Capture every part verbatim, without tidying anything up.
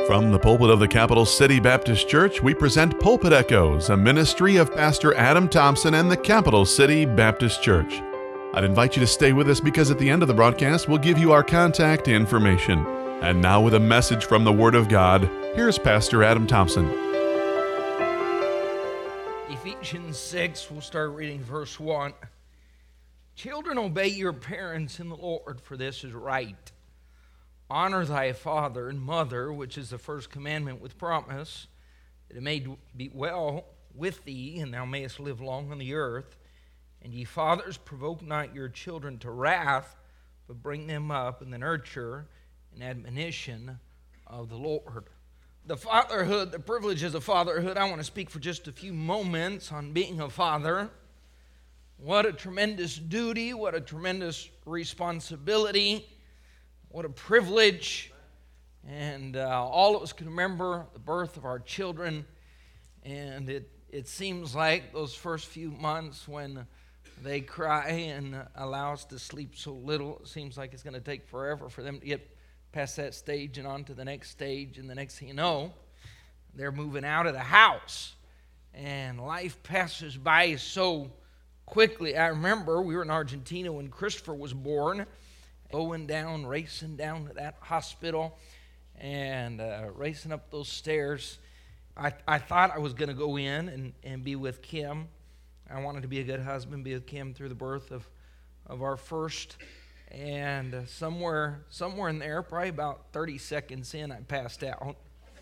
From the pulpit of the Capital City Baptist Church, we present Pulpit Echoes, a ministry of Pastor Adam Thompson and the Capital City Baptist Church. I'd invite you to stay with us because at the end of the broadcast, we'll give you our contact information. And now with a message from the Word of God, here's Pastor Adam Thompson. Ephesians six, we'll start reading verse one. Children, obey your parents in the Lord, for this is right. Honor thy father and mother, which is the first commandment with promise, that it may be well with thee, and thou mayest live long on the earth. And ye fathers, provoke not your children to wrath, but bring them up in the nurture and admonition of the Lord. The fatherhood, the privileges of fatherhood, I want to speak for just a few moments on being a father. What a tremendous duty, what a tremendous responsibility. What a privilege, and uh, all of us can remember the birth of our children, and it, it seems like those first few months when they cry and allow us to sleep so little, it seems like it's going to take forever for them to get past that stage and on to the next stage, and the next thing you know, they're moving out of the house, and life passes by so quickly. I remember we were in Argentina when Christopher was born, going down, racing down to that hospital and uh, racing up those stairs. I, I thought I was going to go in and, and be with Kim. I wanted to be a good husband, be with Kim through the birth of, of our first. And uh, somewhere somewhere in there, probably about thirty seconds in, I passed out.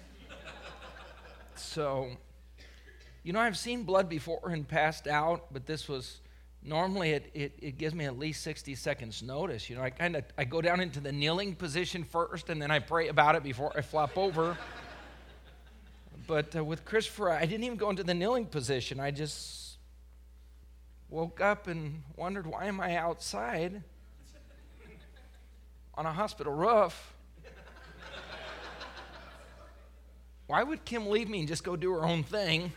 So, you know, I've seen blood before and passed out, but this was... Normally, it, it, it gives me at least sixty seconds notice. You know, I kind of I go down into the kneeling position first, and then I pray about it before I flop over. But uh, with Christopher, I didn't even go into the kneeling position. I just woke up and wondered, why am I outside on a hospital roof? Why would Kim leave me and just go do her own thing?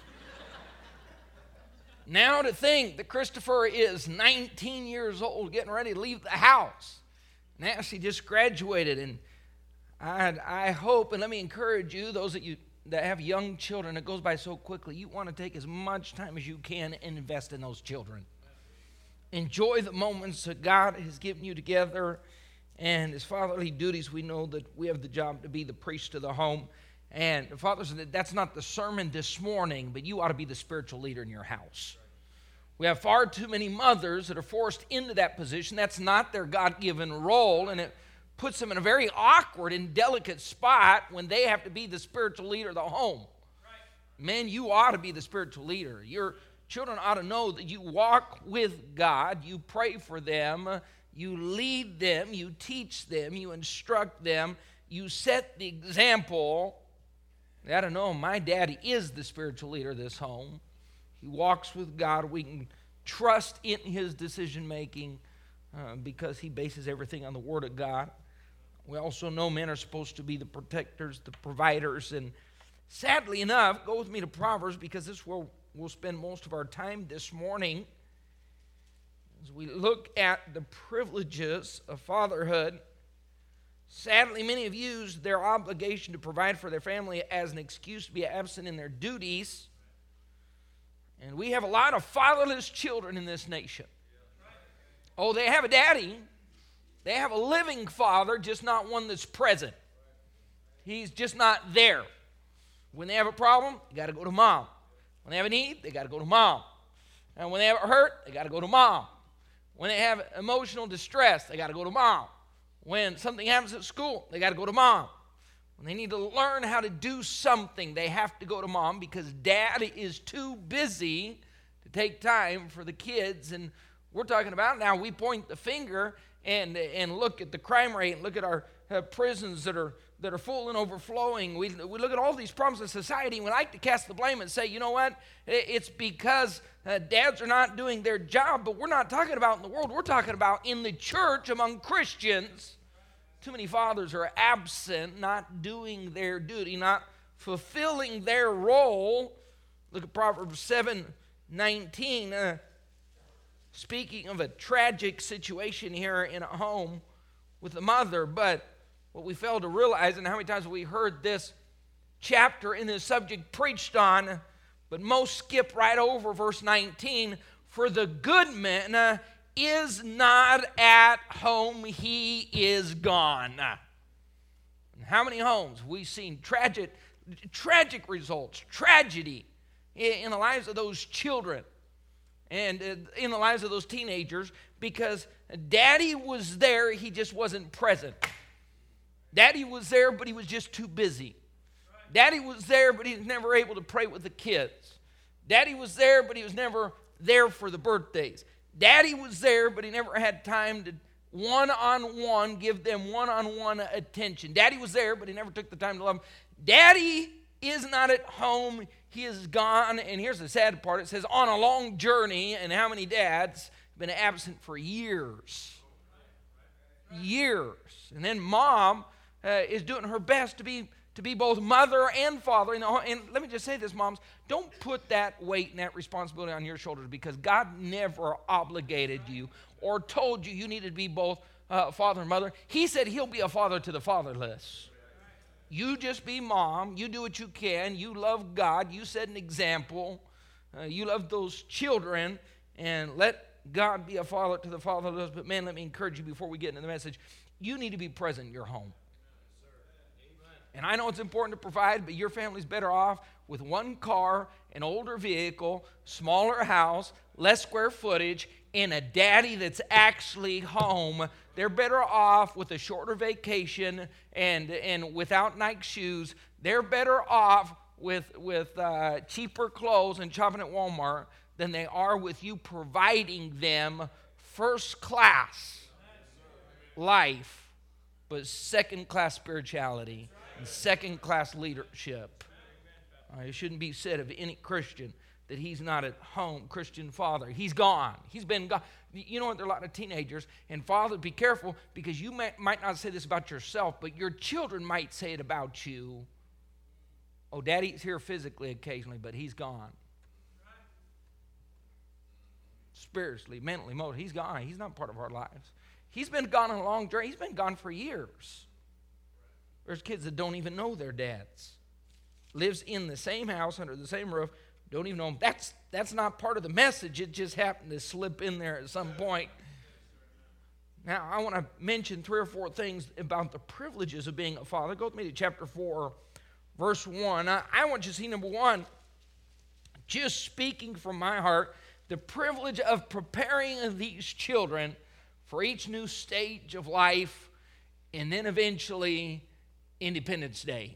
Now to think that Christopher is nineteen years old, getting ready to leave the house. Now she just graduated, and I, I hope, and let me encourage you, those that you that have young children, it goes by so quickly, you want to take as much time as you can and invest in those children. Enjoy the moments that God has given you together, and as fatherly duties, we know that we have the job to be the priest of the home. And fathers, that's not the sermon this morning, but you ought to be the spiritual leader in your house. We have far too many mothers that are forced into that position. That's not their God-given role, and it puts them in a very awkward and delicate spot when they have to be the spiritual leader of the home. Right. Men, you ought to be the spiritual leader. Your children ought to know that you walk with God, you pray for them, you lead them, you teach them, you instruct them, you set the example. I don't know, my daddy is the spiritual leader of this home. He walks with God. We can trust in his decision-making uh, because he bases everything on the Word of God. We also know men are supposed to be the protectors, the providers, and sadly enough, go with me to Proverbs because this is where we'll spend most of our time this morning as we look at the privileges of fatherhood. Sadly, many have used their obligation to provide for their family as an excuse to be absent in their duties. And we have a lot of fatherless children in this nation. Oh, they have a daddy. They have a living father, just not one that's present. He's just not there. When they have a problem, you got to go to mom. When they have a need, they got to go to mom. And when they have a hurt, they got to go to mom. When they have emotional distress, they got to go to mom. When something happens at school, they got to go to mom. When they need to learn how to do something, they have to go to mom because dad is too busy to take time for the kids. And we're talking about now we point the finger and and look at the crime rate and look at our uh, prisons that are that are full and overflowing. We, we look at all these problems in society, and we like to cast the blame and say, you know what, it's because uh, dads are not doing their job, but we're not talking about in the world. We're talking about in the church among Christians. Too many fathers are absent, not doing their duty, not fulfilling their role. Look at Proverbs seven nineteen. Uh, speaking of a tragic situation here in a home with a mother, but what we fail to realize, and how many times we heard this chapter in this subject preached on, but most skip right over verse nineteen. For the good man is not at home, he is gone. And how many homes we've seen tragic, tragic results, tragedy in the lives of those children and in the lives of those teenagers because daddy was there, he just wasn't present. Daddy was there, but he was just too busy. Daddy was there, but he was never able to pray with the kids. Daddy was there, but he was never there for the birthdays. Daddy was there, but he never had time to one-on-one give them one-on-one attention. Daddy was there, but he never took the time to love them. Daddy is not at home. He is gone. And here's the sad part. It says on a long journey, and how many dads have been absent for years? Years. And then mom uh, is doing her best to be to be both mother and father. And, and let me just say this, moms, don't put that weight and that responsibility on your shoulders because God never obligated you or told you you needed to be both uh, father and mother. He said he'll be a father to the fatherless. You just be mom. You do what you can. You love God. You set an example. Uh, you love those children, and let God be a father to the fatherless. But man, let me encourage you before we get into the message. You need to be present in your home. And I know it's important to provide, but your family's better off with one car, an older vehicle, smaller house, less square footage, and a daddy that's actually home. They're better off with a shorter vacation and, and without Nike shoes. They're better off with, with uh, cheaper clothes and shopping at Walmart than they are with you providing them first class life, but second class spirituality. And second-class leadership. Uh, it shouldn't be said of any Christian that he's not at home, Christian father. He's gone. He's been gone. You know what? There are a lot of teenagers. And fathers, be careful because you may, might not say this about yourself, but your children might say it about you. Oh, daddy's here physically occasionally, but he's gone. Spiritually, mentally, emotionally, he's gone. He's not part of our lives. He's been gone on a long journey. He's been gone for years. There's kids that don't even know their dads. Lives in the same house, under the same roof, don't even know them. That's, that's not part of the message. It just happened to slip in there at some point. Now, I want to mention three or four things about the privileges of being a father. Go with me to chapter four, verse one. I, I want you to see, number one, just speaking from my heart, the privilege of preparing these children for each new stage of life and then eventually Independence Day.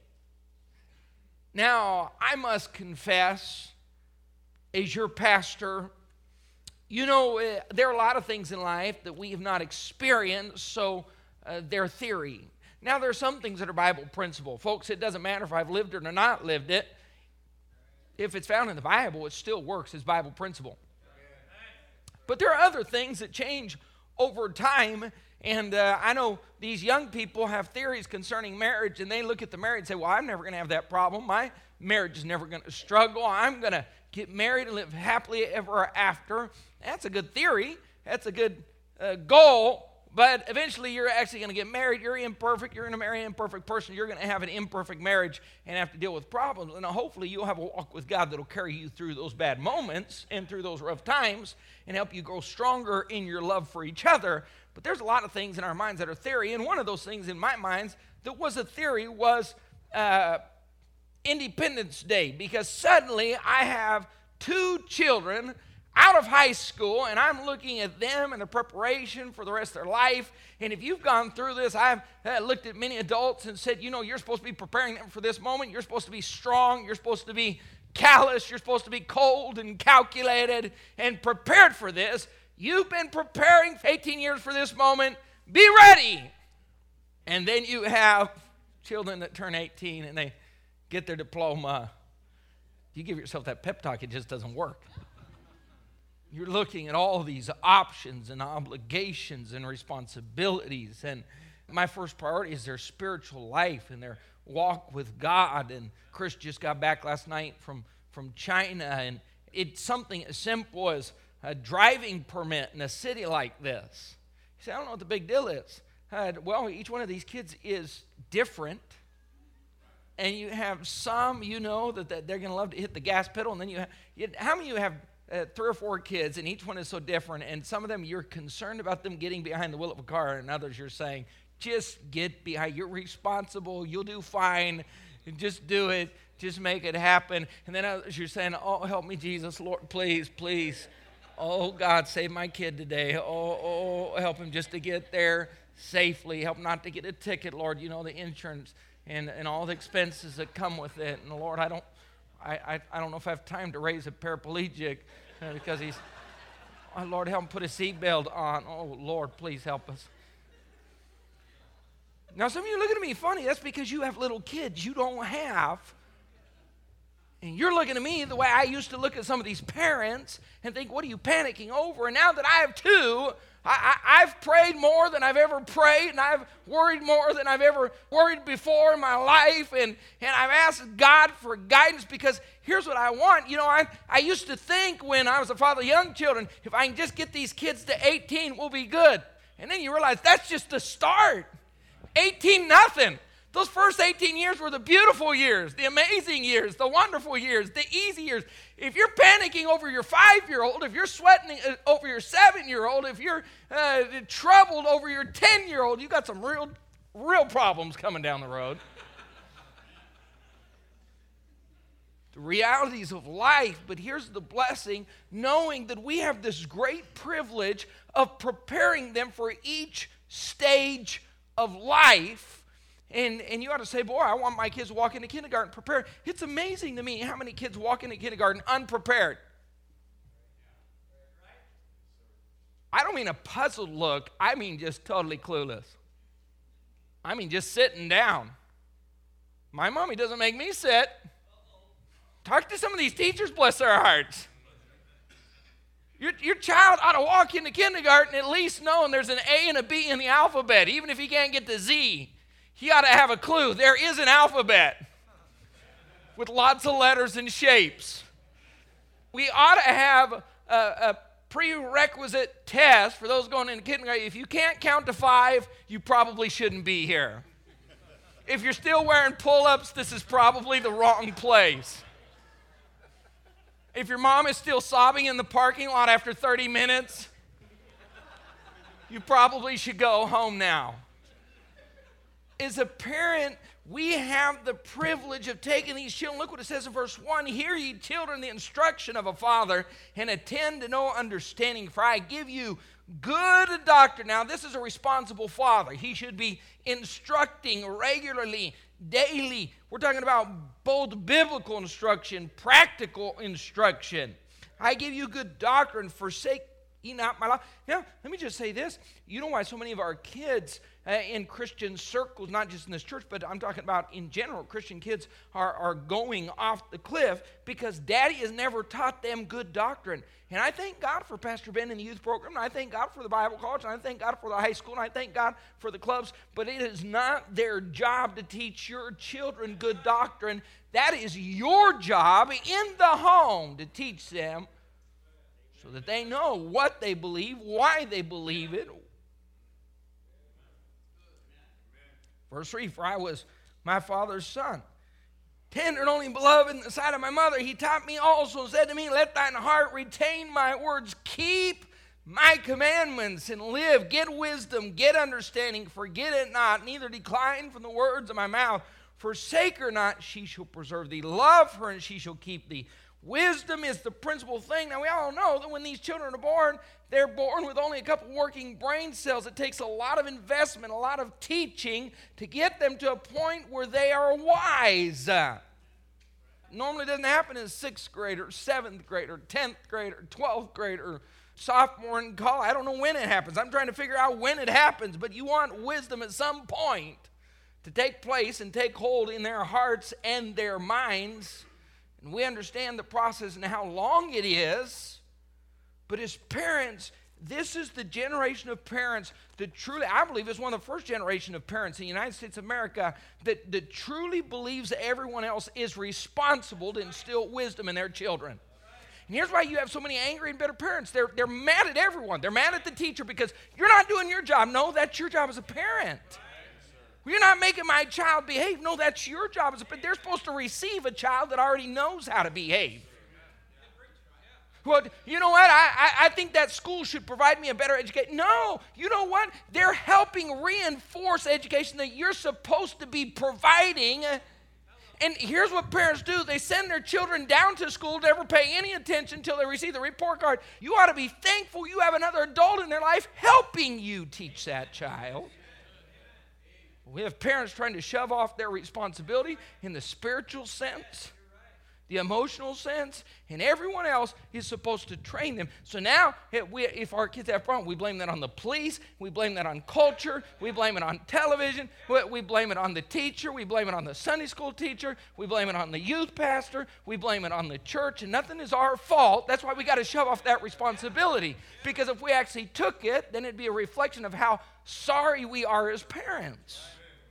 Now, I must confess, as your pastor, you know, uh, there are a lot of things in life that we have not experienced, so uh, they're theory. Now, there are some things that are Bible principle. Folks, it doesn't matter if I've lived it or not lived it. If it's found in the Bible, it still works as Bible principle. But there are other things that change over time. And uh, I know these young people have theories concerning marriage, and they look at the marriage and say, well, I'm never going to have that problem. My marriage is never going to struggle. I'm going to get married and live happily ever after. That's a good theory. That's a good uh, goal. But eventually you're actually going to get married. You're imperfect. You're going to marry an imperfect person. You're going to have an imperfect marriage and have to deal with problems. And hopefully you'll have a walk with God that will carry you through those bad moments and through those rough times and help you grow stronger in your love for each other. But there's a lot of things in our minds that are theory. And one of those things in my mind that was a theory was uh, Independence Day. Because suddenly I have two children out of high school, and I'm looking at them and the preparation for the rest of their life. And if you've gone through this, I've uh, looked at many adults and said, you know, you're supposed to be preparing them for this moment. You're supposed to be strong. You're supposed to be callous. You're supposed to be cold and calculated and prepared for this. You've been preparing for eighteen years for this moment. Be ready. And then you have children that turn eighteen and they get their diploma. You give yourself that pep talk, it just doesn't work. You're looking at all these options and obligations and responsibilities. And my first priority is their spiritual life and their walk with God. And Chris just got back last night from, from China. And it's something as simple as a driving permit in a city like this. You say, I don't know what the big deal is. Uh, well, each one of these kids is different. and you have some, you know, that, that they're going to love to hit the gas pedal, and then you have, you, how many of you have uh, three or four kids, and each one is so different, and some of them you're concerned about them getting behind the wheel of a car, and others you're saying, just get behind, you're responsible, you'll do fine, just do it, just make it happen. And then others you're saying, oh, help me, Jesus, Lord, please, please. Oh, God, save my kid today. Oh, oh, help him just to get there safely. Help not to get a ticket, Lord. You know, the insurance and, and all the expenses that come with it. And, Lord, I don't I, I, I don't know if I have time to raise a paraplegic uh, because he's, oh, Lord, help him put a seatbelt on. Oh, Lord, please help us. Now, some of you are looking at me funny. That's because you have little kids you don't have. And you're looking at me the way I used to look at some of these parents and think, what are you panicking over? And now that I have two, I, I, I've prayed more than I've ever prayed, and I've worried more than I've ever worried before in my life, and, and I've asked God for guidance because here's what I want. You know, I, I used to think when I was a father of young children, if I can just get these kids to eighteen, we'll be good. And then you realize that's just the start. eighteen, nothing. Those first eighteen years were the beautiful years, the amazing years, the wonderful years, the easy years. If you're panicking over your five-year-old, if you're sweating over your seven-year-old, if you're uh, troubled over your ten-year-old, you got some real, real problems coming down the road. The realities of life, but here's the blessing, knowing that we have this great privilege of preparing them for each stage of life. And and you ought to say, boy, I want my kids to walk into kindergarten prepared. It's amazing to me how many kids walk into kindergarten unprepared. I don't mean a puzzled look. I mean just totally clueless. I mean just sitting down. My mommy doesn't make me sit. Talk to some of these teachers, bless their hearts. Your, your child ought to walk into kindergarten at least knowing there's an A and a B in the alphabet, even if he can't get to Z. He ought to have a clue. There is an alphabet with lots of letters and shapes. We ought to have a, a prerequisite test for those going into kindergarten. If you can't count to five, you probably shouldn't be here. If you're still wearing pull-ups, this is probably the wrong place. If your mom is still sobbing in the parking lot after thirty minutes, you probably should go home now. As a parent, we have the privilege of taking these children. Look what it says in verse one. Hear ye children the instruction of a father, and attend to no understanding, for I give you good doctrine. Now, this is a responsible father. He should be instructing regularly, daily. We're talking about both biblical instruction, practical instruction. I give you good doctrine, forsake ye not my life. Now, let me just say this. You know why so many of our kids uh, in Christian circles, not just in this church, but I'm talking about in general, Christian kids are, are going off the cliff because daddy has never taught them good doctrine. And I thank God for Pastor Ben and the youth program, and I thank God for the Bible college, and I thank God for the high school, and I thank God for the clubs, but it is not their job to teach your children good doctrine. That is your job in the home to teach them so that they know what they believe, why they believe it. Verse three, for I was my father's son, tender and only beloved in the sight of my mother. He taught me also and said to me, let thine heart retain my words. Keep my commandments and live. Get wisdom, get understanding. Forget it not, neither decline from the words of my mouth. Forsake her not, she shall preserve thee. Love her, and she shall keep thee. Wisdom is the principal thing. Now, we all know that when these children are born, they're born with only a couple working brain cells. It takes a lot of investment, a lot of teaching to get them to a point where they are wise. Normally it doesn't happen in sixth grade or seventh grade or tenth grade or twelfth grade or sophomore in college. I don't know when it happens. I'm trying to figure out when it happens, but you want wisdom at some point to take place and take hold in their hearts and their minds. And we understand the process and how long it is. But as parents, this is the generation of parents that truly, I believe, is one of the first generation of parents in the United States of America that, that truly believes that everyone else is responsible to instill wisdom in their children. And here's why you have so many angry and bitter parents. They're, they're mad at everyone. They're mad at the teacher because you're not doing your job. No, that's your job as a parent. You're not making my child behave. No, that's your job. But they're supposed to receive a child that already knows how to behave. Well, you know what? I, I, I think that school should provide me a better education. No, you know what? They're helping reinforce education that you're supposed to be providing. And here's what parents do. They send their children down to school to never pay any attention until they receive the report card. You ought to be thankful you have another adult in their life helping you teach that child. We have parents trying to shove off their responsibility in the spiritual sense, the emotional sense, and everyone else is supposed to train them. So now, if, we, if our kids have problems, we blame that on the police, we blame that on culture, we blame it on television, we, we blame it on the teacher, we blame it on the Sunday school teacher, we blame it on the youth pastor, we blame it on the church, and nothing is our fault. That's why we got to shove off that responsibility, because if we actually took it, then it'd be a reflection of how sorry we are as parents.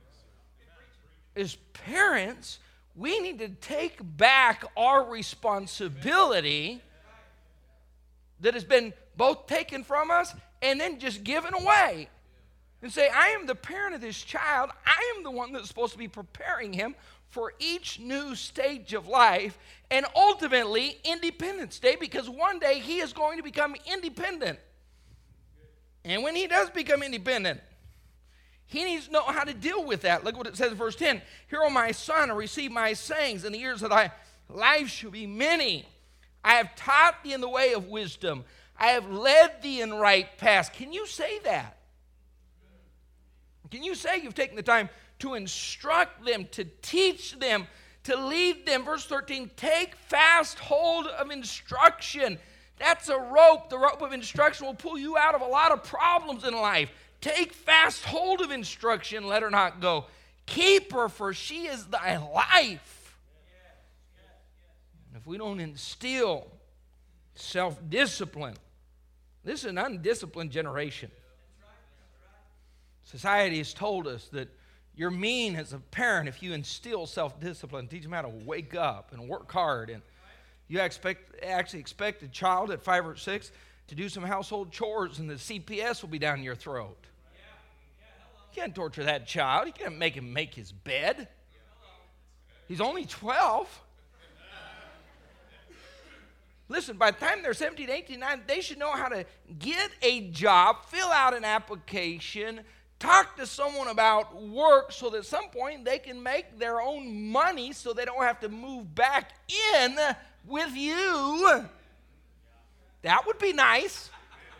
As parents, we need to take back our responsibility that has been both taken from us and then just given away. And say, I am the parent of this child. I am the one that's supposed to be preparing him for each new stage of life and ultimately Independence Day, because one day he is going to become independent. And when he does become independent, he needs to know how to deal with that. Look what it says in verse ten. Hear, O my son, and receive my sayings, and the years of thy life shall be many. I have taught thee in the way of wisdom. I have led thee in right paths. Can you say that? Can you say you've taken the time to instruct them, to teach them, to lead them? Verse thirteen, take fast hold of instruction. That's a rope. The rope of instruction will pull you out of a lot of problems in life. Take fast hold of instruction, let her not go. Keep her, for she is thy life. And if we don't instill self-discipline, this is an undisciplined generation. Society has told us that you're mean as a parent if you instill self-discipline, teach them how to wake up and work hard. And you expect, actually expect a child at five or six to do some household chores, and the C P S will be down your throat. You can't torture that child. You can't make him make his bed. He's only twelve. Listen, by the time they're seventeen, eighteen, nineteen, they should know how to get a job, fill out an application, talk to someone about work so that at some point they can make their own money so they don't have to move back in with you. That would be nice.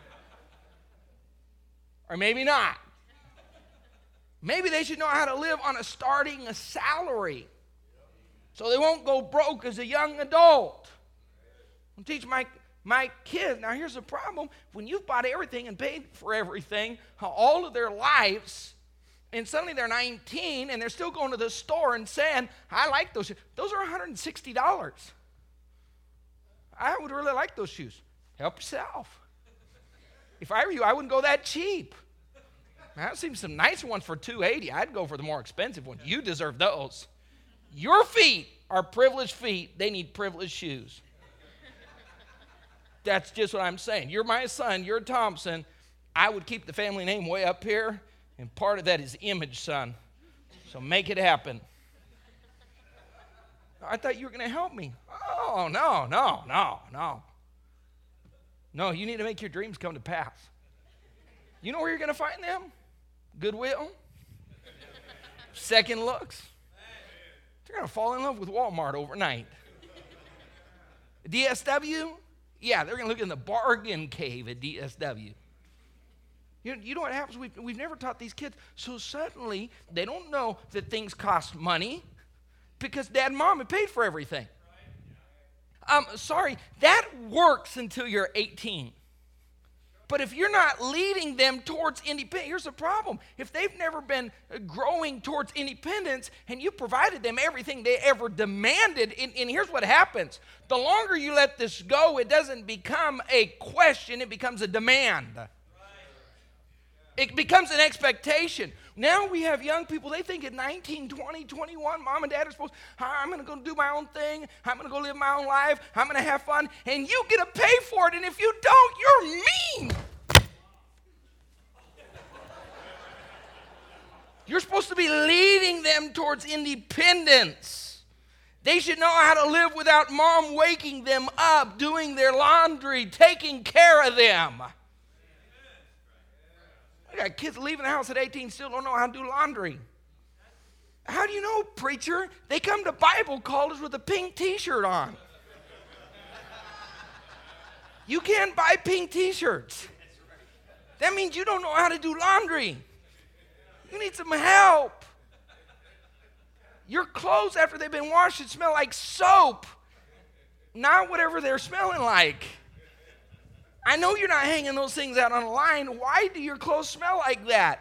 Or maybe not. Maybe they should know how to live on a starting salary so they won't go broke as a young adult. I'll teach my, my kids. Now, here's the problem. When you've bought everything and paid for everything all of their lives, and suddenly they're nineteen and they're still going to the store and saying, I like those shoes. Those are one hundred sixty dollars. I would really like those shoes. Help yourself. If I were you, I wouldn't go that cheap. I've seen some nicer ones for two hundred eighty dollars. I'd go for the more expensive ones. You deserve those. Your feet are privileged feet. They need privileged shoes. That's just what I'm saying. You're my son. You're Thompson. I would keep the family name way up here, and part of that is image, son. So make it happen. I thought you were going to help me. Oh, no, no, no, no. No, you need to make your dreams come to pass. You know where you're going to find them? Goodwill. Second looks. They're going to fall in love with Walmart overnight. D S W? Yeah, they're going to look in the bargain cave at D S W. You know, you know what happens? We've, we've never taught these kids. So suddenly, they don't know that things cost money because dad and mom have paid for everything. Um, sorry, that works until you're eighteen. But if you're not leading them towards independence, here's the problem. If they've never been growing towards independence and you provided them everything they ever demanded, and, and here's what happens. The longer you let this go, it doesn't become a question, it becomes a demand. It becomes an expectation. Now we have young people, they think at nineteen, twenty, twenty-one, mom and dad are supposed, I'm going to go do my own thing. I'm going to go live my own life. I'm going to have fun. And you get to pay for it. And if you don't, you're mean. You're supposed to be leading them towards independence. They should know how to live without mom waking them up, doing their laundry, taking care of them. I got kids leaving the house at eighteen, still don't know how to do laundry. How do you know, preacher? They come to Bible college with a pink t-shirt on. You can't buy pink t-shirts. That means you don't know how to do laundry. You need some help. Your clothes, after they've been washed, should smell like soap, not whatever they're smelling like. I know you're not hanging those things out on a line. Why do your clothes smell like that?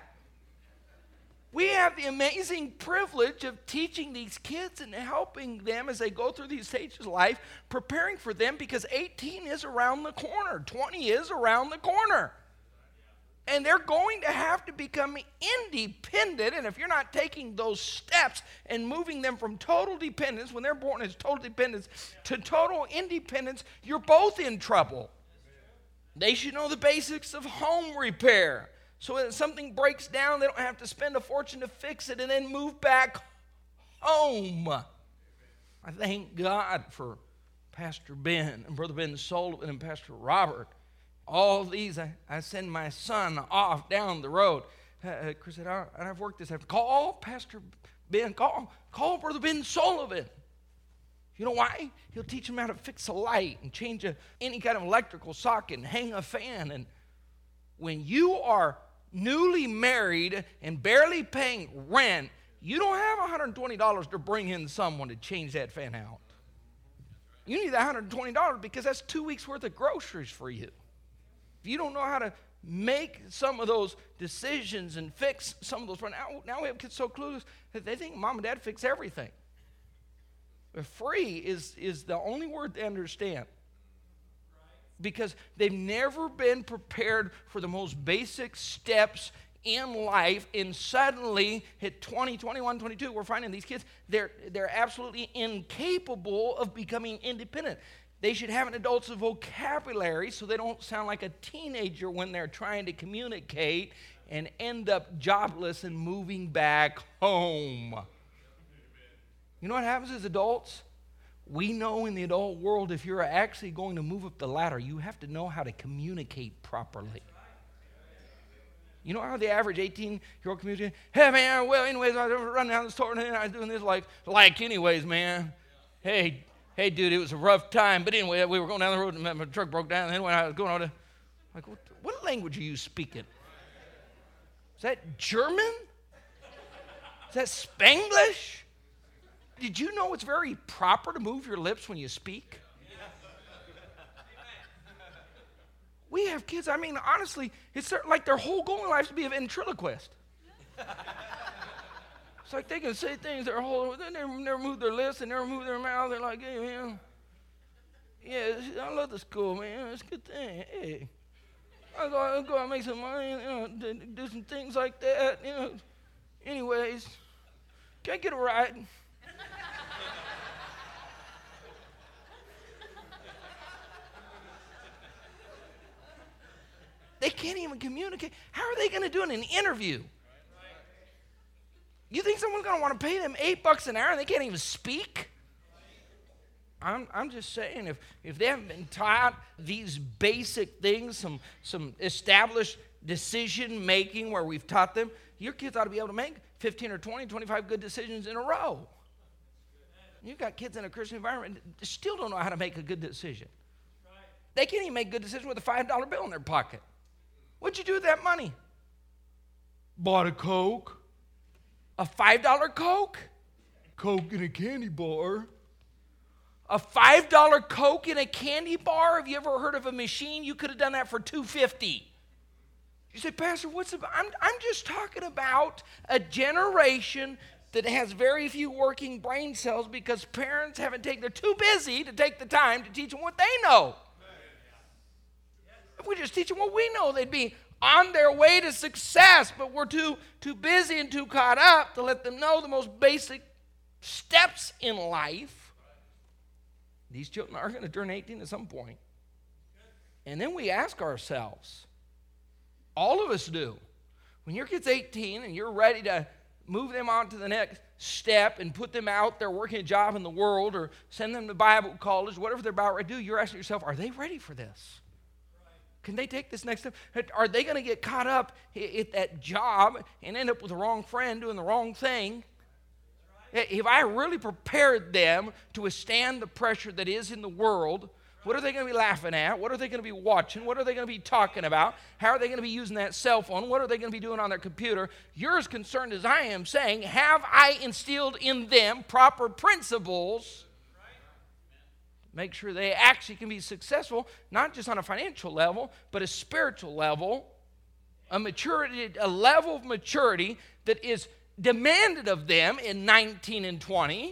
We have the amazing privilege of teaching these kids and helping them as they go through these stages of life, preparing for them, because eighteen is around the corner. twenty is around the corner. And they're going to have to become independent. And if you're not taking those steps and moving them from total dependence, when they're born as total dependence, to total independence, you're both in trouble. They should know the basics of home repair, so that if something breaks down, they don't have to spend a fortune to fix it and then move back home. I thank God for Pastor Ben and Brother Ben Sullivan and Pastor Robert. All these, I, I send my son off down the road. Uh, Chris said, I've worked this. Call Pastor Ben. Call, call Brother Ben Sullivan. You know why? He'll teach them how to fix a light and change a, any kind of electrical socket and hang a fan. And when you are newly married and barely paying rent, you don't have one hundred twenty dollars to bring in someone to change that fan out. You need that one hundred twenty dollars because that's two weeks worth of groceries for you. If you don't know how to make some of those decisions and fix some of those, now, now we have kids so clueless that they think mom and dad fix everything. But free is, is the only word they understand. Because they've never been prepared for the most basic steps in life, and suddenly at twenty, twenty-one, twenty-two, we're finding these kids, they're, they're absolutely incapable of becoming independent. They should have an adult's vocabulary so they don't sound like a teenager when they're trying to communicate and end up jobless and moving back home. You know what happens as adults? We know in the adult world, if you're actually going to move up the ladder, you have to know how to communicate properly. You know how the average eighteen-year-old communicates? Hey, man, well, anyways, I was running down the store and I was doing this like, like anyways, man. Hey, hey, dude, it was a rough time. But anyway, we were going down the road and my truck broke down. And then when I was going on to, like, what, what language are you speaking? Is that German? Is that Spanglish? Did you know it's very proper to move your lips when you speak? We have kids, I mean, honestly, it's like their whole goal in life is to be a ventriloquist. It's like they can say things their whole, they never, never move their lips, they never move their mouth. They're like, hey, man, yeah, I love the school, man. It's a good thing. Hey, I'll go, I'll go out and make some money, you know, do some things like that, you know. Anyways, can I get a ride? They can't even communicate. How are they going to do it in an interview? You think someone's going to want to pay them eight bucks an hour and they can't even speak? I'm, I'm just saying, if, if they haven't been taught these basic things, some, some established decision making where we've taught them, your kids ought to be able to make fifteen or twenty, twenty-five good decisions in a row. You've got kids in a Christian environment that still don't know how to make a good decision. They can't even make good decisions with a five dollar bill in their pocket. What'd you do with that money? Bought a Coke. A five dollar Coke? Coke in a candy bar. A five dollar Coke in a candy bar? Have you ever heard of a machine? You could have done that for two dollars and fifty cents. You say, Pastor, what's about? I'm, I'm just talking about a generation that has very few working brain cells because parents haven't taken, they're too busy to take the time to teach them what they know. If we just teach them what we know, they'd be on their way to success, but we're too, too busy and too caught up to let them know the most basic steps in life. These children are going to turn eighteen at some point. And then we ask ourselves, all of us do, when your kid's eighteen and you're ready to move them on to the next step and put them out there working a job in the world or send them to Bible college, whatever they're about to do, you're asking yourself, are they ready for this? Can they take this next step? Are they going to get caught up at that job and end up with the wrong friend doing the wrong thing? If I really prepared them to withstand the pressure that is in the world, what are they going to be laughing at? What are they going to be watching? What are they going to be talking about? How are they going to be using that cell phone? What are they going to be doing on their computer? You're as concerned as I am, saying, have I instilled in them proper principles? Make sure they actually can be successful, not just on a financial level, but a spiritual level, a maturity, a level of maturity that is demanded of them in nineteen and twenty.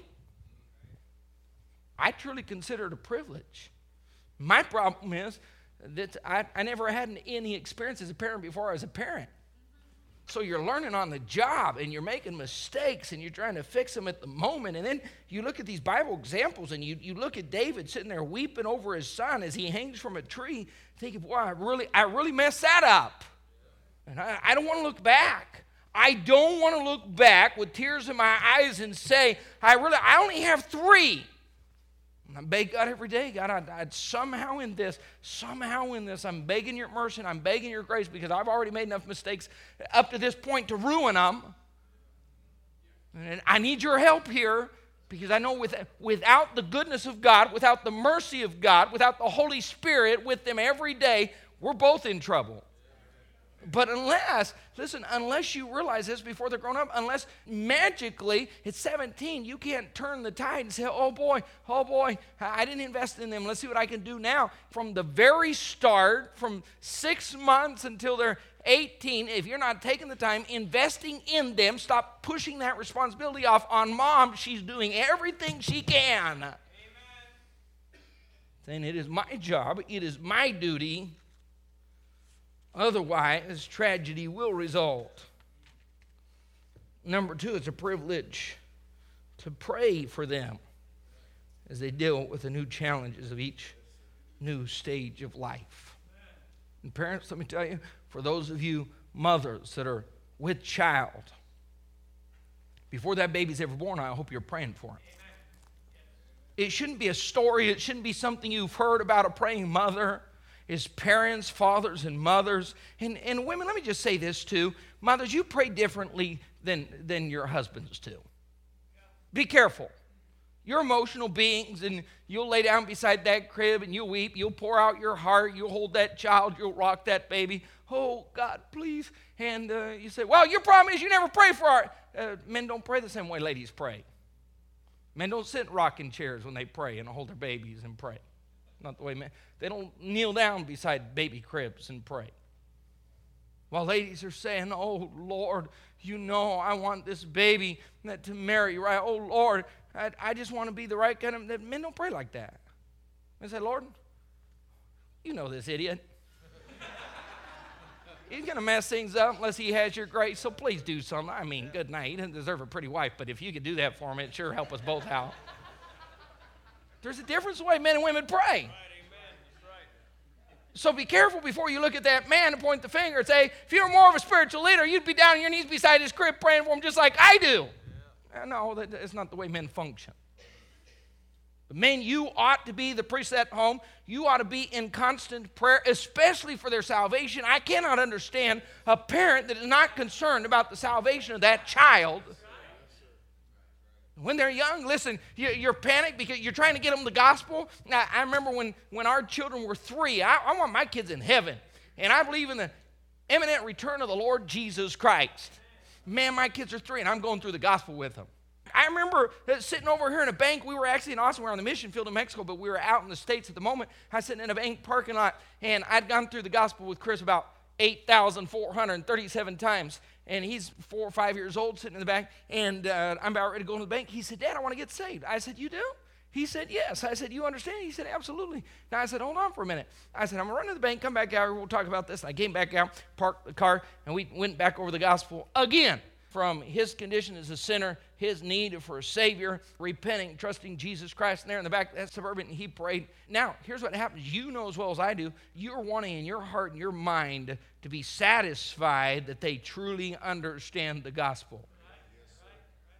I truly consider it a privilege. My problem is that I, I never had any experience as a parent before I was a parent. So you're learning on the job, and you're making mistakes, and you're trying to fix them at the moment. And then you look at these Bible examples, and you, you look at David sitting there weeping over his son as he hangs from a tree, thinking, boy, I really, I really messed that up. And I, I don't want to look back. I don't want to look back with tears in my eyes and say, I really, I only have three. And I beg God every day, God, I, I somehow in this, somehow in this, I'm begging your mercy and I'm begging your grace because I've already made enough mistakes up to this point to ruin them. And I need your help here because I know with, without the goodness of God, without the mercy of God, without the Holy Spirit with them every day, we're both in trouble. But unless, listen, unless you realize this before they're grown up, unless magically at seventeen you can't turn the tide and say, oh boy, oh boy, I didn't invest in them. Let's see what I can do now. From the very start, from six months until they're eighteen, if you're not taking the time, investing in them, stop pushing that responsibility off on mom. She's doing everything she can. Amen. Saying it is my job, it is my duty. Otherwise, tragedy will result. Number two, it's a privilege to pray for them as they deal with the new challenges of each new stage of life. And parents, let me tell you, for those of you mothers that are with child, before that baby's ever born, I hope you're praying for him. It shouldn't be a story. It shouldn't be something you've heard about a praying mother. Is parents, fathers, and mothers. And, and women, let me just say this too. Mothers, you pray differently than, than your husbands do. Be careful. You're emotional beings, and you'll lay down beside that crib, and you'll weep. You'll pour out your heart. You'll hold that child. You'll rock that baby. Oh, God, please. And uh, you say, well, your problem is you never pray for our... Uh, men don't pray the same way ladies pray. Men don't sit in rocking chairs when they pray and hold their babies and pray. Not the way men, they don't kneel down beside baby cribs and pray. While ladies are saying, oh, Lord, you know I want this baby to marry, right? Oh, Lord, I, I just want to be the right kind of... Men don't pray like that. They say, Lord, you know this idiot. He's going to mess things up unless he has your grace, so please do something. I mean, good night. He doesn't deserve a pretty wife, but if you could do that for him, it'd sure help us both out. There's a difference in the way men and women pray. Right, amen. That's right. So be careful before you look at that man and point the finger and say, if you were more of a spiritual leader, you'd be down on your knees beside his crib praying for him just like I do. Yeah. No, that's not the way men function. But men, you ought to be the priest at home. You ought to be in constant prayer, especially for their salvation. I cannot understand a parent that is not concerned about the salvation of that child. When they're young, listen, you're panicked because you're trying to get them the gospel. Now, I remember when, when our children were three, I, I want my kids in heaven. And I believe in the imminent return of the Lord Jesus Christ. Man, my kids are three, and I'm going through the gospel with them. I remember sitting over here in a bank. We were actually in Austin. We were on the mission field in Mexico, but we were out in the States at the moment. I was sitting in a bank parking lot, and I'd gone through the gospel with Chris about eight thousand four hundred thirty-seven times. And he's four or five years old sitting in the back, and uh, I'm about ready to go to the bank. He said, Dad, I want to get saved. I said, you do? He said, yes. I said, you understand? He said, absolutely. Now I said, hold on for a minute. I said, I'm going to run to the bank, come back out, we'll talk about this. And I came back out, parked the car, and we went back over the gospel again. From his condition as a sinner, his need for a Savior, repenting, trusting Jesus Christ. And there in the back, that Suburban, he prayed. Now, here's what happens. You know as well as I do, you're wanting in your heart and your mind to be satisfied that they truly understand the gospel.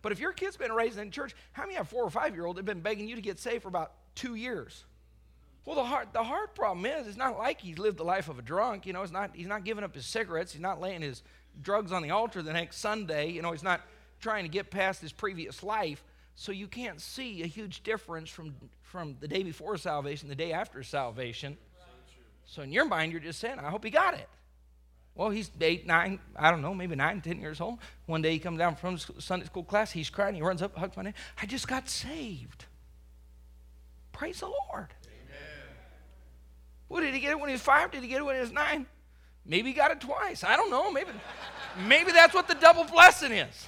But if your kid's been raised in church, how many have four or five-year-old that have been begging you to get saved for about two years? Well, the hard, the hard problem is, it's not like he's lived the life of a drunk. You know, it's not, he's not giving up his cigarettes. He's not laying his drugs on the altar the next Sunday. You know, he's not trying to get past his previous life. So you can't see a huge difference from, from the day before salvation, the day after salvation. So in your mind, you're just saying, I hope he got it. Well, he's eight, nine, I don't know, maybe nine, ten years old. One day he comes down from Sunday school class. He's crying. He runs up, hugs my neck. I just got saved. Praise the Lord. Amen. Well, did he get it when he was five? Did he get it when he was nine? Maybe he got it twice. I don't know. Maybe, maybe that's what the double blessing is.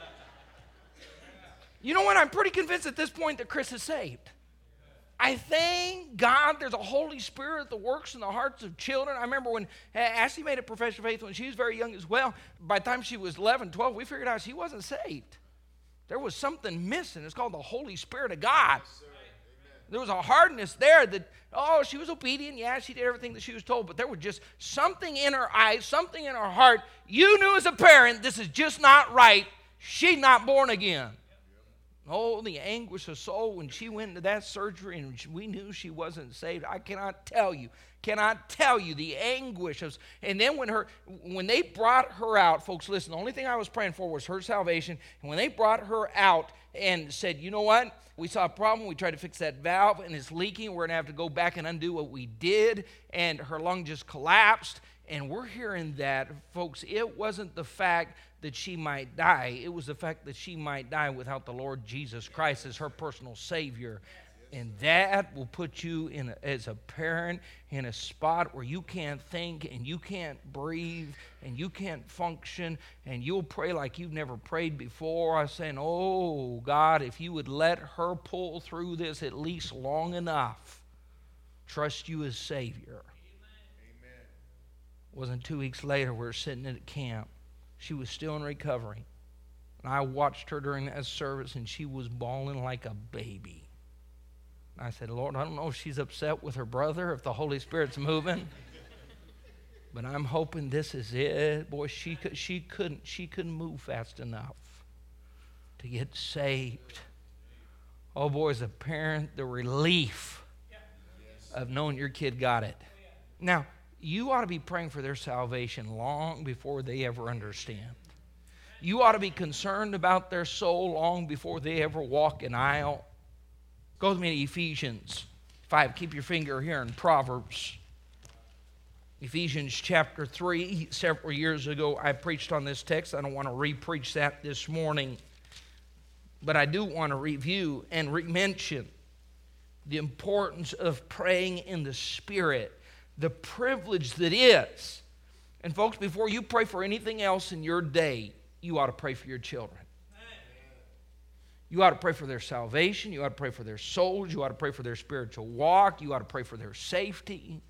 You know what? I'm pretty convinced at this point that Chris is saved. I thank God there's a Holy Spirit that works in the hearts of children. I remember when Ashley made a profession of faith when she was very young as well. By the time she was eleven, twelve, we figured out she wasn't saved. There was something missing. It's called the Holy Spirit of God. Yes, there was a hardness there that, oh, she was obedient. Yeah, she did everything that she was told. But there was just something in her eyes, something in her heart. You knew as a parent, this is just not right. She's not born again. Oh, the anguish of soul when she went into that surgery and we knew she wasn't saved. I cannot tell you, cannot tell you the anguish of. And then when her, when they brought her out, folks, listen. The only thing I was praying for was her salvation. And when they brought her out and said, you know what? We saw a problem. We tried to fix that valve and it's leaking. We're going to have to go back and undo what we did. And her lung just collapsed. And we're hearing that, folks, it wasn't the fact that she might die. It was the fact that she might die without the Lord Jesus Christ as her personal Savior. And that will put you, in a, as a parent, in a spot where you can't think and you can't breathe and you can't function, and you'll pray like you've never prayed before. I was saying, oh, God, if you would let her pull through this at least long enough, trust you as Savior. It wasn't two weeks later, we were sitting at camp. She was still in recovery. And I watched her during that service, and she was bawling like a baby. And I said, Lord, I don't know if she's upset with her brother, if the Holy Spirit's moving. But I'm hoping this is it. Boy, she, could, she, couldn't, she couldn't move fast enough to get saved. Oh, boy, as a parent, the relief of knowing your kid got it. Now, you ought to be praying for their salvation long before they ever understand. You ought to be concerned about their soul long before they ever walk an aisle. Go with me to Ephesians five. Keep your finger here in Proverbs. Ephesians chapter three. Several years ago, I preached on this text. I don't want to re-preach that this morning. But I do want to review and re-mention the importance of praying in the Spirit. The privilege that is. And folks, before you pray for anything else in your day, you ought to pray for your children. You ought to pray for their salvation. You ought to pray for their souls. You ought to pray for their spiritual walk. You ought to pray for their safety.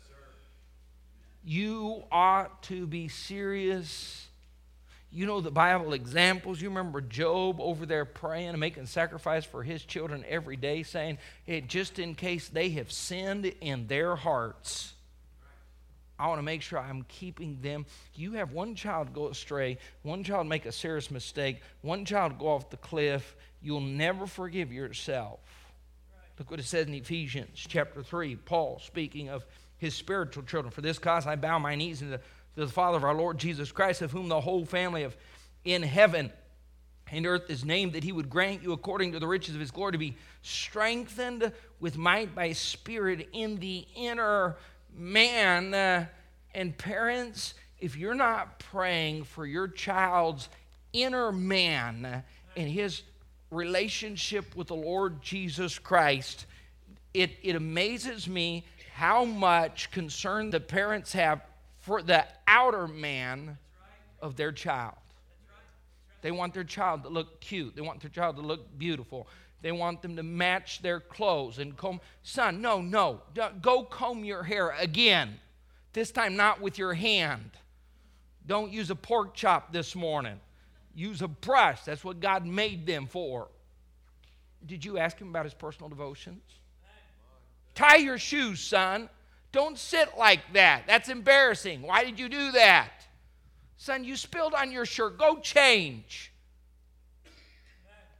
You ought to be serious. You know the Bible examples. You remember Job over there praying and making sacrifice for his children every day, saying, hey, just in case they have sinned in their hearts, I want to make sure I'm keeping them. You have one child go astray, one child make a serious mistake, one child go off the cliff, you'll never forgive yourself. Look what it says in Ephesians chapter three. Paul speaking of his spiritual children. For this cause I bow my knees to the, to the Father of our Lord Jesus Christ, of whom the whole family of in heaven and earth is named, that he would grant you according to the riches of his glory to be strengthened with might by Spirit in the inner man. Uh, and parents, if you're not praying for your child's inner man and his relationship with the Lord Jesus Christ, it, it amazes me how much concern the parents have for the outer man of their child. They want their child to look cute. They want their child to look beautiful. They want them to match their clothes and comb. Son, no, no. Go comb your hair again. This time not with your hand. Don't use a pork chop this morning. Use a brush. That's what God made them for. Did you ask him about his personal devotions? Tie your shoes, son. Don't sit like that. That's embarrassing. Why did you do that? Son, you spilled on your shirt. Go change.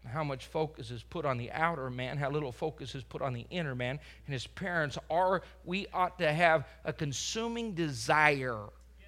how much focus is put on the outer man, how little focus is put on the inner man. And as parents, are we ought to have a consuming desire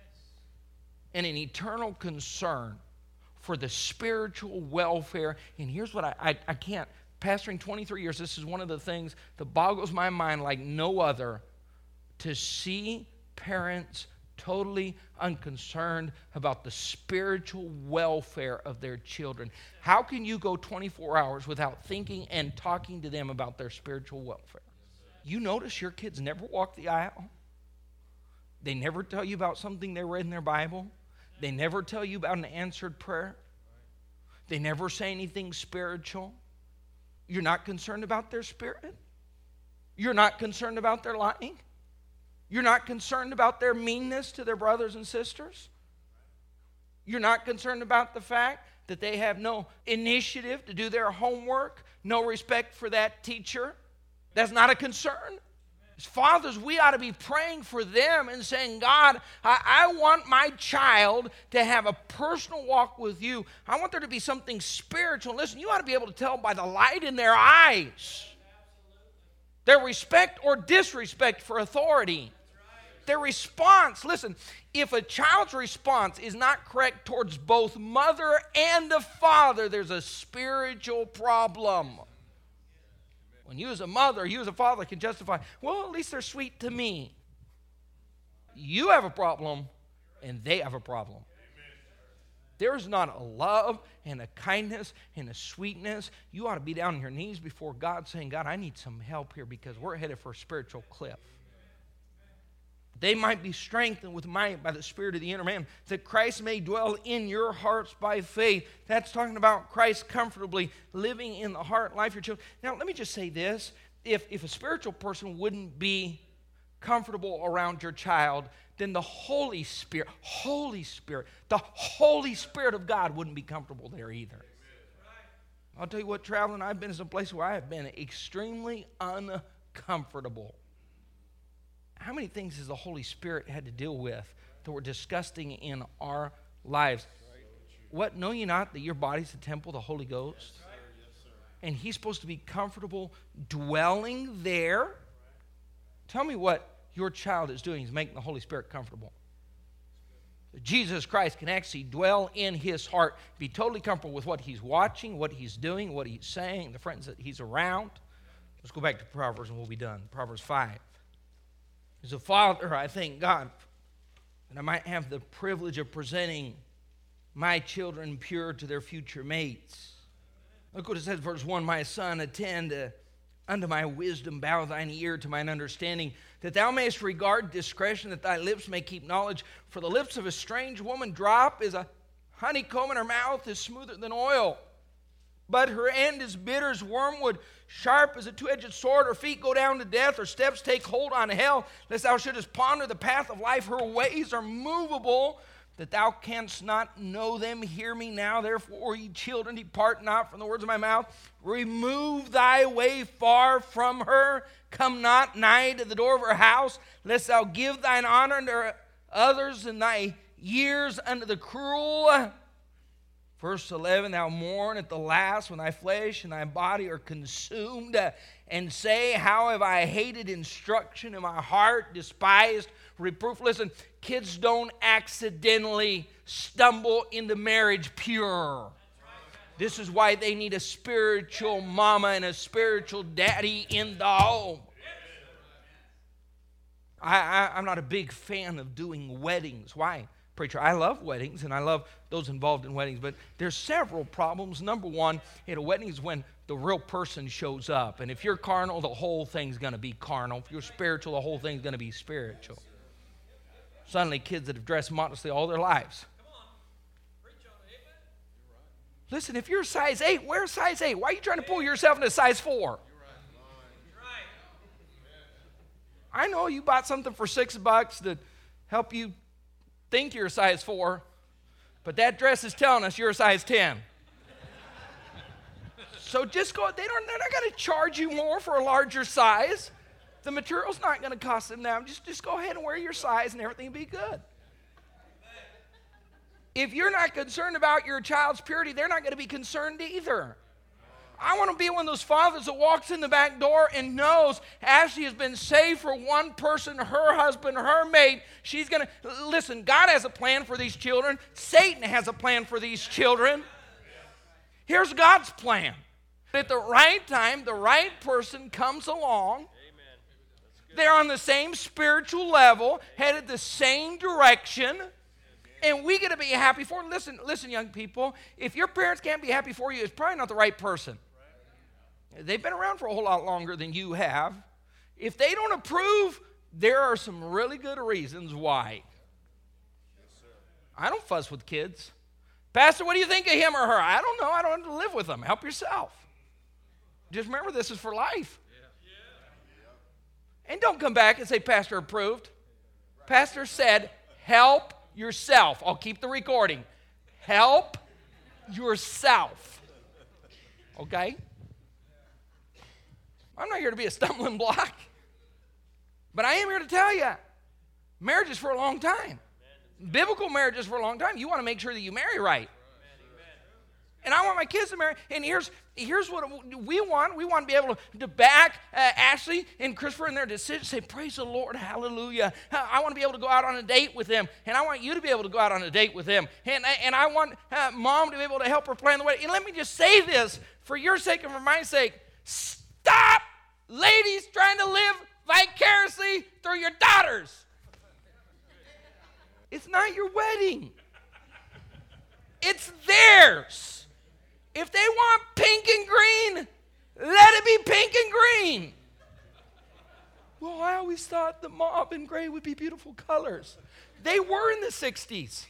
and an eternal concern for the spiritual welfare. And here's what I, I, I can't, pastoring twenty-three years, this is one of the things that boggles my mind like no other, to see parents totally unconcerned about the spiritual welfare of their children. How can you go twenty-four hours without thinking and talking to them about their spiritual welfare? You notice your kids never walk the aisle. They never tell you about something they read in their Bible. They never tell you about an answered prayer. They never say anything spiritual. You're not concerned about their spirit. You're not concerned about their lying. You're not concerned about their meanness to their brothers and sisters. You're not concerned about the fact that they have no initiative to do their homework, no respect for that teacher. That's not a concern. As fathers, we ought to be praying for them and saying, God, I, I want my child to have a personal walk with you. I want there to be something spiritual. Listen, you ought to be able to tell by the light in their eyes, their respect or disrespect for authority. Their response, listen, if a child's response is not correct towards both mother and the father, there's a spiritual problem. When you as a mother, you as a father can justify, well, at least they're sweet to me. You have a problem, and they have a problem. There's not a love and a kindness and a sweetness. You ought to be down on your knees before God saying, God, I need some help here because we're headed for a spiritual cliff. They might be strengthened with might by the Spirit of the inner man, that Christ may dwell in your hearts by faith. That's talking about Christ comfortably living in the heart life of your children. Now, let me just say this. If, if a spiritual person wouldn't be comfortable around your child, then the Holy Spirit, Holy Spirit, the Holy Spirit of God wouldn't be comfortable there either. I'll tell you what, traveling, I've been in some places where I have been extremely uncomfortable. How many things has the Holy Spirit had to deal with that were disgusting in our lives? What, know ye not that your body's the temple of the Holy Ghost? And he's supposed to be comfortable dwelling there? Tell me what your child is doing is making the Holy Spirit comfortable. Jesus Christ can actually dwell in his heart, be totally comfortable with what he's watching, what he's doing, what he's saying, the friends that he's around. Let's go back to Proverbs and we'll be done. Proverbs five. As a father, I thank God that I might have the privilege of presenting my children pure to their future mates. Look what it says, verse one, my son, attend uh, unto my wisdom, bow thine ear to mine understanding, that thou mayest regard discretion, that thy lips may keep knowledge. For the lips of a strange woman drop as a honeycomb, and her mouth is smoother than oil. But her end is bitter as wormwood, sharp as a two-edged sword. Her feet go down to death, her steps take hold on hell, lest thou shouldest ponder the path of life. Her ways are movable, that thou canst not know them. Hear me now, therefore, ye children, depart not from the words of my mouth. Remove thy way far from her. Come not nigh to the door of her house, lest thou give thine honor unto others, and thy years unto the cruel. Verse eleven, thou mourn at the last when thy flesh and thy body are consumed, uh, and say, how have I hated instruction, and my heart despised reproof. Listen, kids don't accidentally stumble into marriage pure. This is why they need a spiritual mama and a spiritual daddy in the home. I, I, I'm not a big fan of doing weddings. Why? Preacher, I love weddings, and I love those involved in weddings, but there's several problems. Number one, at a wedding is when the real person shows up, and if you're carnal, the whole thing's going to be carnal. If you're spiritual, the whole thing's going to be spiritual. Suddenly, kids that have dressed modestly all their lives. Listen, if you're a size eight, wear a size eight. Why are you trying to pull yourself into size four? I know you bought something for six bucks to help you think you're a size four, but that dress is telling us you're a size ten. So just go, they don't, they're not going to charge you more for a larger size. The material's not going to cost them now. Just, just go ahead and wear your size and everything will be good. If you're not concerned about your child's purity, they're not going to be concerned either. I want to be one of those fathers that walks in the back door and knows Ashley has been saved for one person, her husband, her mate. She's going to, listen, God has a plan for these children. Satan has a plan for these children. Here's God's plan. At the right time, the right person comes along. They're on the same spiritual level, headed the same direction. And we get to be happy for them. Listen, listen, young people, if your parents can't be happy for you, it's probably not the right person. They've been around for a whole lot longer than you have. If they don't approve, there are some really good reasons why. I don't fuss with kids. Pastor, what do you think of him or her? I don't know. I don't have to live with them. Help yourself. Just remember, this is for life. And don't come back and say, Pastor approved. Pastor said, help yourself. I'll keep the recording. Help yourself. Okay? I'm not here to be a stumbling block. But I am here to tell you, marriage is for a long time. Biblical marriage is for a long time. You want to make sure that you marry right. And I want my kids to marry. And here's, here's what we want. We want to be able to, to back uh, Ashley and Christopher in their decision. Say, praise the Lord, hallelujah. I want to be able to go out on a date with them. And I want you to be able to go out on a date with them. And, and I want uh, mom to be able to help her plan the wedding. And let me just say this, for your sake and for my sake. Stop, ladies, trying to live vicariously through your daughters. It's not your wedding. It's theirs. If they want pink and green, let it be pink and green. Well, I always thought the mauve and gray would be beautiful colors. They were in the sixties.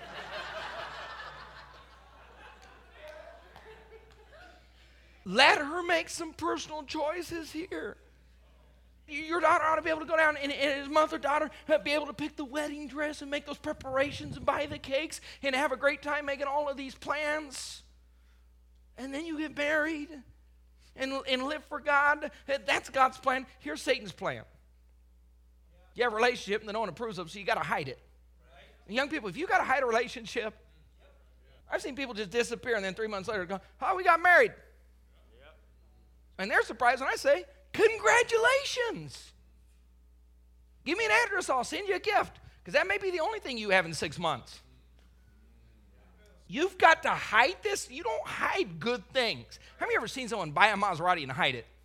Let her make some personal choices here. Your daughter ought to be able to go down and, and his mother daughter be able to pick the wedding dress and make those preparations and buy the cakes and have a great time making all of these plans. And then you get married and, and live for God. That's God's plan. Here's Satan's plan. You have a relationship that no one approves of, so you got to hide it. And young people, if you got to hide a relationship, I've seen people just disappear and then three months later go, oh, we got married. And they're surprised when I say, congratulations. Give me an address, I'll send you a gift. Because that may be the only thing you have in six months. You've got to hide this. You don't hide good things. Have you ever seen someone buy a Maserati and hide it?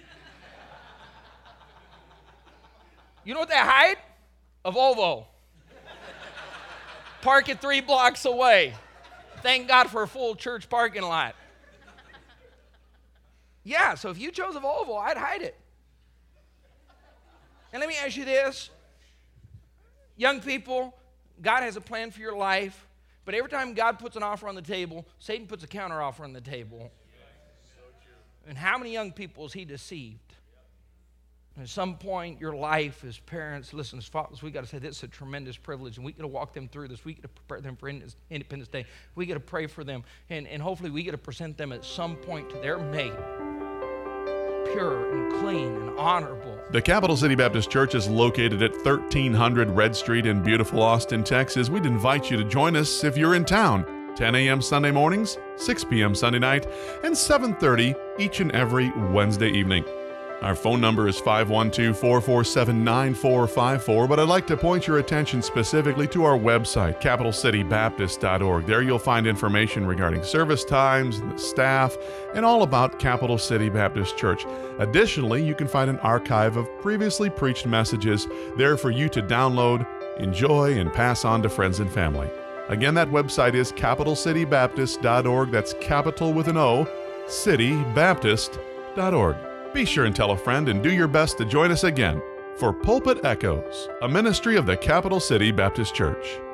You know what they hide? A Volvo. Park it three blocks away. Thank God for a full church parking lot. Yeah, so if you chose a Volvo, I'd hide it. And let me ask you this. Young people, God has a plan for your life, but every time God puts an offer on the table, Satan puts a counter offer on the table. And how many young people has he deceived? At some point, your life as parents, listen, as fathers, we got to say this is a tremendous privilege, and we get to walk them through this. We get to prepare them for Independence Day. We get to pray for them, and, and hopefully we get to present them at some point to their mate, pure and clean and honorable. The Capital City Baptist Church is located at thirteen hundred Red Street in beautiful Austin, Texas. We'd invite you to join us if you're in town. ten a.m. Sunday mornings, six p.m. Sunday night, and seven thirty each and every Wednesday evening. Our phone number is five one two, four four seven, nine four five four, but I'd like to point your attention specifically to our website, capital city baptist dot org. There you'll find information regarding service times, the staff, and all about Capital City Baptist Church. Additionally, you can find an archive of previously preached messages there for you to download, enjoy, and pass on to friends and family. Again, that website is capital city baptist dot org. That's capital with an O, city baptist dot org. Be sure and tell a friend and do your best to join us again for Pulpit Echoes, a ministry of the Capital City Baptist Church.